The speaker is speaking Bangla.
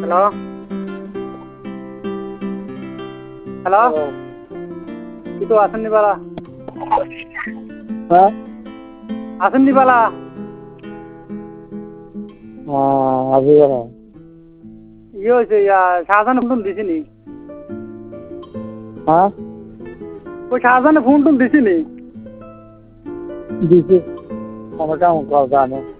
হ্যালো হ্যালো কিছু আসেননি বালা হ্যাঁ আসেননি বালা আজি ইয়ে হয়েছে শাহজাহানে ফোন দিছিনি হ্যাঁ ওই শাহজাহানে ফোন দিছিনি দিছি আমার কেমন কথা জানো